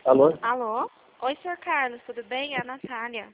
Alô? Alô? Oi, senhor Carlos, tudo bem? É a Natália.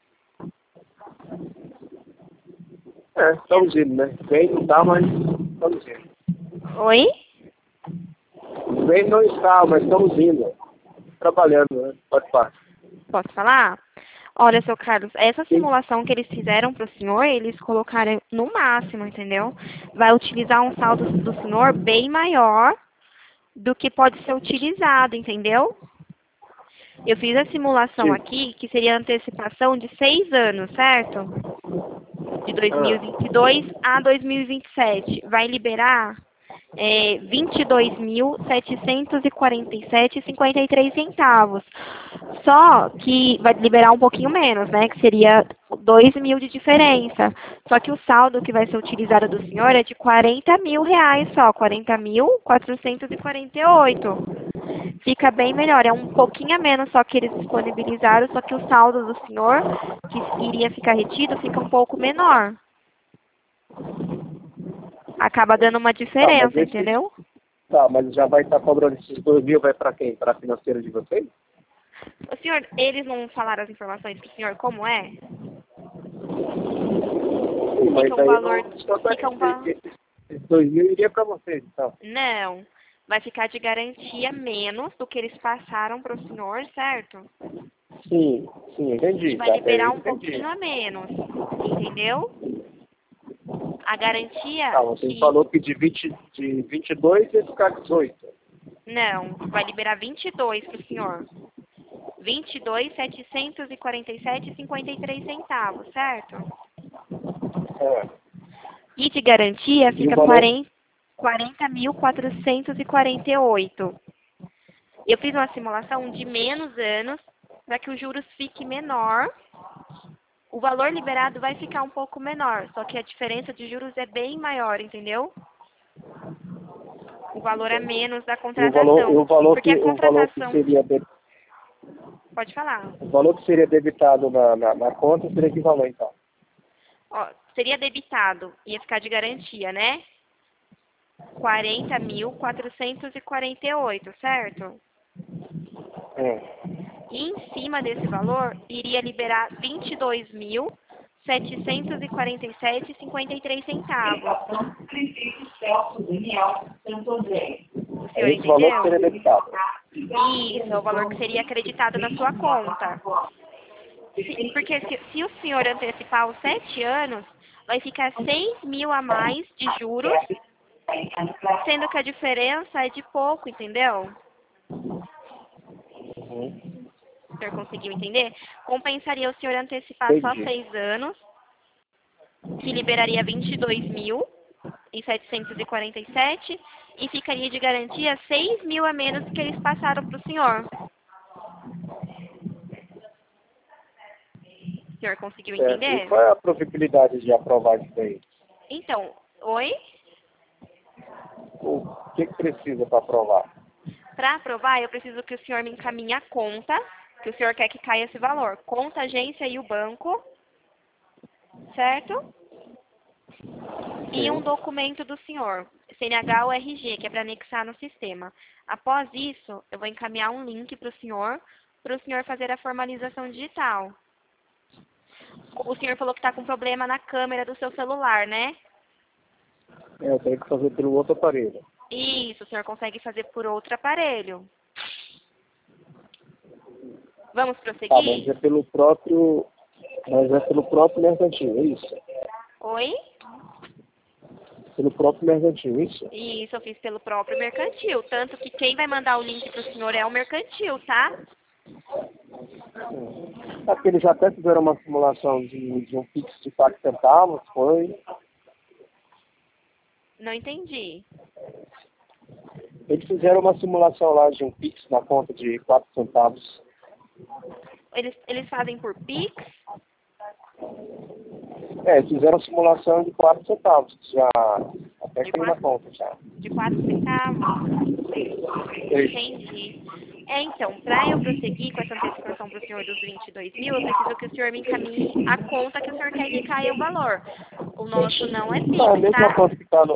Estamos indo, né? Bem não tá, mas estamos indo. Oi? Bem não está, mas estamos indo. Trabalhando, né? Pode falar. Posso falar? Olha, seu Carlos, essa simulação que eles fizeram para o senhor, eles colocaram no máximo, entendeu? Vai utilizar um saldo do senhor bem maior do que pode ser utilizado, entendeu? Eu fiz a simulação Sim. aqui, que seria a antecipação de 6 anos, certo? De Ah, 2022 a 2027. Vai liberar 22.747,53 centavos. Só que vai liberar um pouquinho menos, né? Que seria 2.000 de diferença. Só que o saldo que vai ser utilizado do senhor é de 40 mil reais só, 40.448. Fica bem melhor, é um pouquinho a menos só que eles disponibilizaram, só que o saldo do senhor, que iria ficar retido, fica um pouco menor. Acaba dando uma mas diferença, entendeu? mas já vai estar cobrando esses 2.000, vai para quem? Para a financeira de vocês? O senhor, eles não falaram as informações para o senhor como é? Sim, mas Fica um aí valor, não, fica um valor, esses 2.000 iria para vocês, então. não, vai ficar de garantia menos do que eles passaram para o senhor, certo? Sim, E entendi. vai Já até eu liberar um entendi. pouquinho a menos, entendeu? A garantia Tá, você que, falou que de 22 ia ficar 18. não, vai liberar 22 para o senhor. 22.747,53 centavos, certo? É. E de garantia E o fica valor? 40.448. Eu fiz uma simulação de menos anos para que os juros fique menor. O valor liberado vai ficar um pouco menor, só que a diferença de juros é bem maior, entendeu? O valor é menos da E o valor, contratação. Porque a o valor que contratação, seria pode falar, o valor que seria debitado na conta seria equivalente, então. ó, seria debitado, ia ficar de garantia, né? 40.448, certo? É. E em cima desse valor, iria liberar 22.747,53 centavos. O É senhor esse valor que entendeu? seria debitado. Isso, é o valor que seria acreditado na sua conta. Porque se o senhor antecipar os 7 anos, vai ficar 6 mil a mais de juros, sendo que a diferença é de pouco, entendeu? Uhum. O senhor conseguiu entender? Compensaria o senhor antecipar só Entendi. 6 anos, que liberaria 22.747 e ficaria de garantia 6 mil a menos que eles passaram para o senhor. O senhor conseguiu Certo. E entender? qual é a probabilidade de aprovar isso daí? Então, oi? O que precisa para aprovar? Para aprovar, eu preciso que o senhor me encaminhe a conta, que o senhor quer que caia esse valor. Conta, agência e o banco, certo? E um Sim. documento do senhor, CNH ou RG, que é para anexar no sistema. Após isso, eu vou encaminhar um link para o senhor fazer a formalização digital. O senhor falou que está com problema na câmera do seu celular, né? Eu tenho que fazer pelo outro aparelho. Isso, o senhor consegue fazer por outro aparelho. Vamos Tá, mas prosseguir? é pelo próprio mercantil, é isso? Oi? Pelo próprio mercantil, é isso? Isso, eu fiz pelo próprio mercantil. Tanto que quem vai mandar o link para o senhor é o mercantil, tá? É porque eles até fizeram uma simulação de um Pix de 4 centavos, foi. Não entendi. Eles fizeram uma simulação lá de um Pix na conta de 4 centavos. Eles fazem por Pix? Eles fizeram uma simulação de 4 centavos, já até De tem na 4, conta já. de 4 centavos? Entendi. Então, para eu prosseguir com essa antecipação para o senhor dos 22 mil, eu preciso que o senhor me encaminhe a conta que o senhor quer que caia o valor. O nosso não é Não, a Pix, mesma tá? conta que tá no.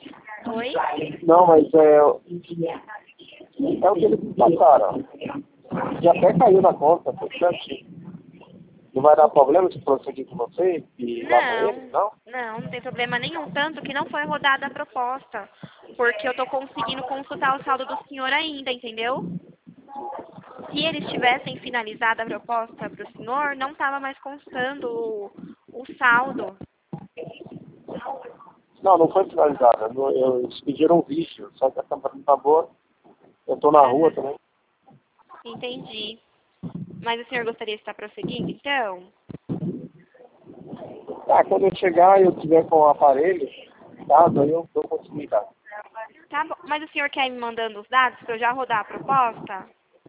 Oi? Não, mas é o que eles passaram. Já até caiu na conta, tudo certinho. Não vai dar problema se prosseguir com você e lá com ele, não? Não tem problema nenhum. Tanto que não foi rodada a proposta. Porque eu tô conseguindo consultar o saldo do senhor ainda, entendeu? Se eles tivessem finalizado a proposta para o senhor, não estava mais constando o saldo. Não, não foi finalizada. Eles pediram um vídeo, só que a câmera não tá boa. Eu tô na rua também. Entendi. Mas o senhor gostaria de estar prosseguindo, então? Tá, quando eu chegar e eu tiver com o aparelho, tá, daí eu dou continuidade. Tá bom. Mas o senhor quer ir me mandando os dados para eu já rodar a proposta?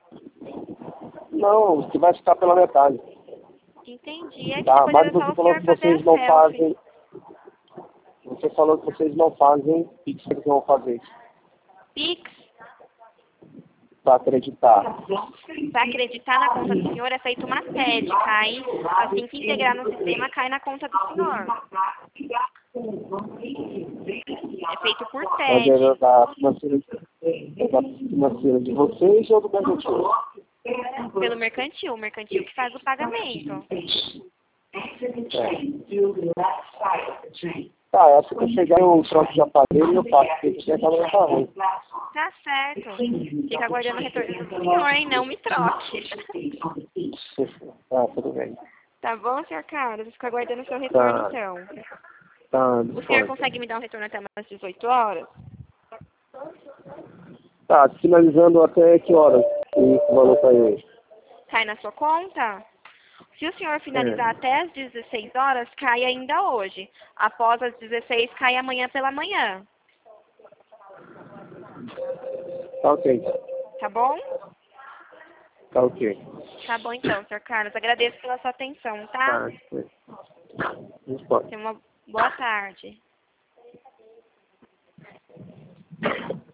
Não, você vai ficar pela metade. Entendi. É que Tá, depois mas era só você o falou senhor que fazer a vocês não selfie. fazem. Você falou que vocês não fazem Pix, que vão fazer isso. Pix, Pra acreditar. para acreditar na conta do senhor, é feito uma TED, cai. Assim que integrar no sistema, cai na conta do senhor. É feito por Mas TED. é da financeira de vocês ou do mercantil? Pelo mercantil. O mercantil que faz o pagamento. Tá, essa que eu chegar eu troco de aparelho e eu faço, porque você acaba não tá ruim. Tá certo. Fica aguardando o retorno do senhor, hein? Não me troque. Tá, tudo bem. Tá bom, senhor Carlos? Fico aguardando o seu retorno, Tá. então. Tá, O senhor consegue me dar um retorno até umas 18 horas? tá, finalizando até que horas o valor cai hoje? Cai na sua conta? Se o senhor finalizar até as 16 horas, cai ainda hoje. Após as 16, cai amanhã pela manhã. Tá ok. Tá bom? Tá ok. Tá bom então, senhor Carlos. Agradeço pela sua atenção, tá? Tá. Não pode. Tenha uma boa tarde.